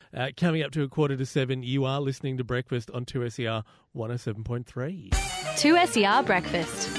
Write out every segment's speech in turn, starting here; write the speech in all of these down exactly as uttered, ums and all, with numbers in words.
Uh, coming up to a quarter to seven, you are listening to Breakfast on two S E R one oh seven point three. two S E R Breakfast.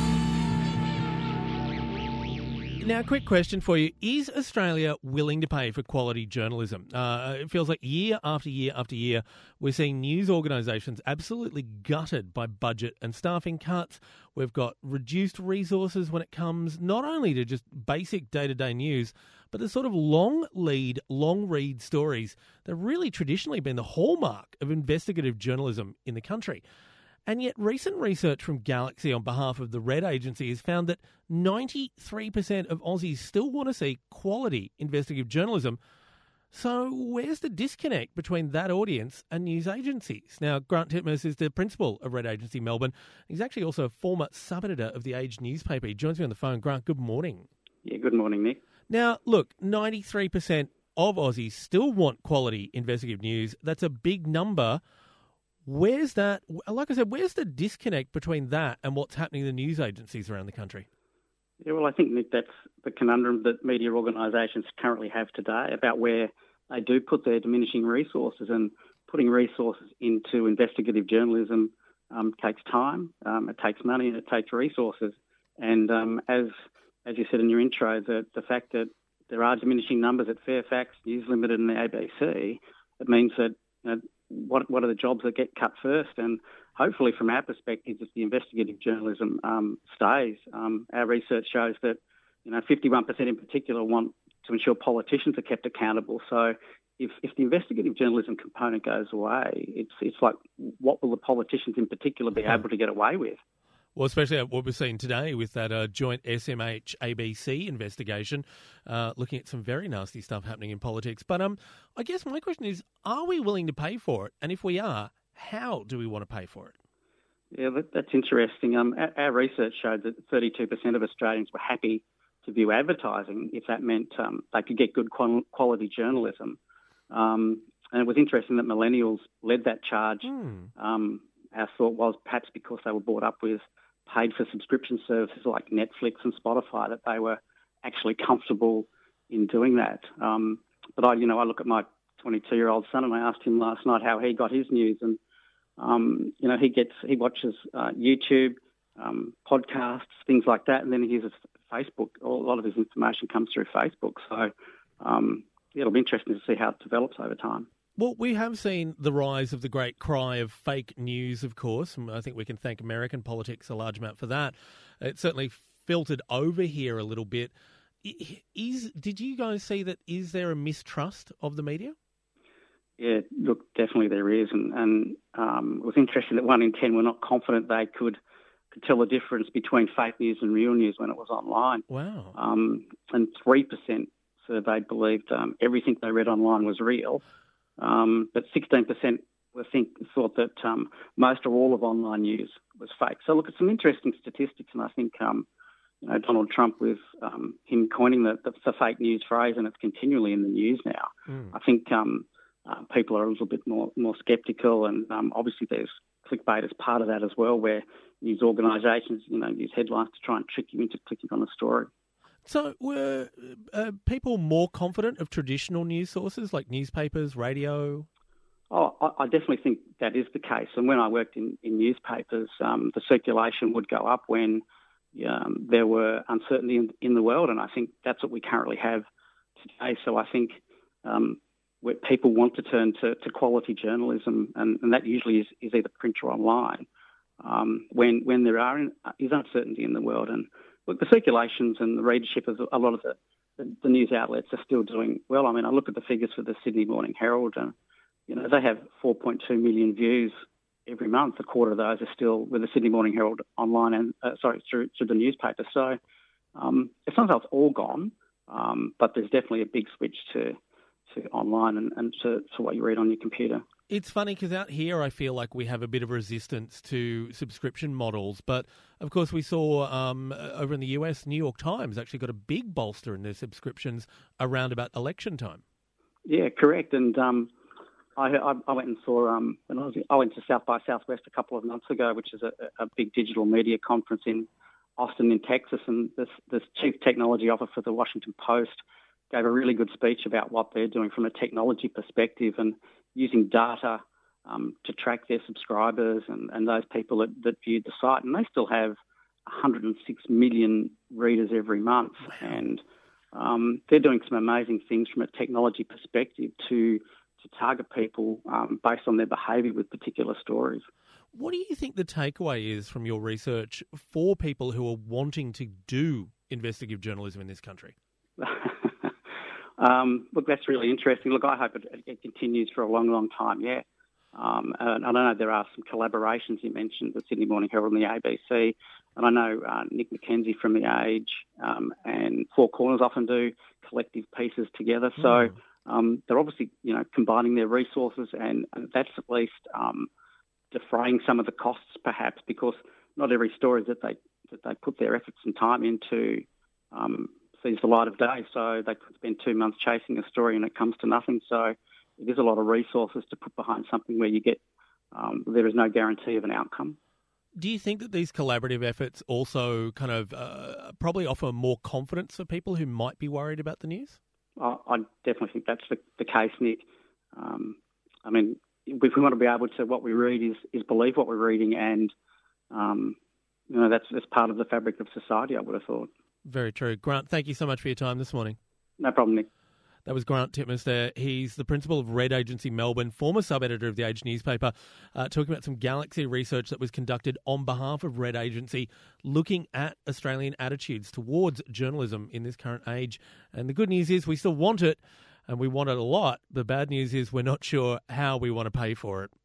Now, a quick question for you. Is Australia willing to pay for quality journalism? Uh, it feels like year after year after year, we're seeing news organisations absolutely gutted by budget and staffing cuts. We've got reduced resources when it comes not only to just basic day-to-day news, but the sort of long lead, long read stories that have really traditionally been the hallmark of investigative journalism in the country. And yet recent research from Galaxy on behalf of the RED Agency has found that ninety-three percent of Aussies still want to see quality investigative journalism. So where's the disconnect between that audience and news agencies? Now, Grant Titmuss is the principal of RED Agency Melbourne. He's actually also a former sub-editor of the Age newspaper. He joins me on the phone. Grant, good morning. Yeah, good morning, Nick. Now, look, ninety-three percent of Aussies still want quality investigative news. That's a big number. Where's that, like I said, where's the disconnect between that and what's happening in the news agencies around the country? Yeah, well, I think, Nick, that's the conundrum that media organisations currently have today about where they do put their diminishing resources, and putting resources into investigative journalism um, takes time, um, it takes money, and it takes resources. And um, as as you said in your intro, the, the fact that there are diminishing numbers at Fairfax, News Limited and the A B C, it means that, you know, What what are the jobs that get cut first? And hopefully, from our perspective, if the investigative journalism um, stays, um, our research shows that, you know, fifty-one percent in particular want to ensure politicians are kept accountable. So, if if the investigative journalism component goes away, it's it's like, what will the politicians in particular be able to get away with? Well, especially what we're seeing today with that uh, joint S M H A B C investigation, uh, looking at some very nasty stuff happening in politics. But um, I guess my question is, are we willing to pay for it? And if we are, how do we want to pay for it? Yeah, that, that's interesting. Um, our, our research showed that thirty-two percent of Australians were happy to view advertising if that meant um, they could get good quality journalism. Um, and it was interesting that millennials led that charge. Mm. Um, our thought was perhaps because they were brought up with paid for subscription services like Netflix and Spotify, that they were actually comfortable in doing that. Um, but I, you know, I look at my twenty-two-year-old son and I asked him last night how he got his news, and um, you know, he gets he watches uh, YouTube, um, podcasts, things like that, and then he uses Facebook. A lot of his information comes through Facebook. So um, yeah, it'll be interesting to see how it develops over time. Well, we have seen the rise of the great cry of fake news, of course. And I think we can thank American politics a large amount for that. It certainly filtered over here a little bit. Is did you guys see that? Is there a mistrust of the media? Yeah, look, definitely there is. And, and um, it was interesting that one in ten were not confident they could, could tell the difference between fake news and real news when it was online. Wow. Um, and three percent surveyed believed um, everything they read online was real. Um, but sixteen percent I think thought that um, most or all of online news was fake. So look, at some interesting statistics, and I think um, you know, Donald Trump, with um, him coining the, the, the fake news phrase, and it's continually in the news now. Mm. I think um, uh, people are a little bit more more sceptical, and um, obviously there's clickbait as part of that as well, where news organisations, you know, use headlines to try and trick you into clicking on a story. So were uh, people more confident of traditional news sources like newspapers, radio? Oh, I, I definitely think that is the case. And when I worked in, in newspapers, um, the circulation would go up when um, there were uncertainty in, in the world. And I think that's what we currently have today. So I think um, where people want to turn to, to quality journalism, and, and that usually is, is either print or online, um, when, when there are is uncertainty in the world. And look, the circulations and the readership of a lot of the, the, the news outlets are still doing well. I mean, I look at the figures for the Sydney Morning Herald, and you know, they have four point two million views every month. A quarter of those are still with the Sydney Morning Herald online and uh, sorry through through the newspaper. So um, it's not that it's all gone, um, but there's definitely a big switch to to online and, and to, to what you read on your computer. It's funny because out here I feel like we have a bit of resistance to subscription models. But, of course, we saw um, over in the U S, New York Times actually got a big bolster in their subscriptions around about election time. Yeah, correct. And um, I, I, I went and saw, um, when I, was, I went to South by Southwest a couple of months ago, which is a, a big digital media conference in Austin in Texas. And this, this chief technology officer for the Washington Post gave a really good speech about what they're doing from a technology perspective and using data um, to track their subscribers and, and those people that, that viewed the site. And they still have one hundred six million readers every month. Wow. And um, they're doing some amazing things from a technology perspective to, to target people um, based on their behaviour with particular stories. What do you think the takeaway is from your research for people who are wanting to do investigative journalism in this country? um, look, that's really interesting. Look, I hope it, it continues for a long, long time, yeah. Um, and I know there are some collaborations you mentioned, the Sydney Morning Herald and the A B C, and I know uh, Nick McKenzie from The Age um, and Four Corners often do collective pieces together. So Mm. um, they're obviously, you know, combining their resources, and, and that's at least um, defraying some of the costs, perhaps, because not every story that they that they put their efforts and time into um, sees the light of day. So they could spend two months chasing a story and it comes to nothing. So it is a lot of resources to put behind something where you get um, there is no guarantee of an outcome. Do you think that these collaborative efforts also kind of uh, probably offer more confidence for people who might be worried about the news? I, I definitely think that's the, the case, Nick. Um, I mean, if we want to be able to, what we read is, is believe what we're reading, and um, you know that's that's part of the fabric of society, I would have thought. Very true. Grant, thank you so much for your time this morning. No problem, Nick. That was Grant Titmus there. He's the principal of Red Agency Melbourne, former sub-editor of The Age newspaper, uh, talking about some Galaxy research that was conducted on behalf of Red Agency, looking at Australian attitudes towards journalism in this current age. And the good news is we still want it, and we want it a lot. The bad news is we're not sure how we want to pay for it.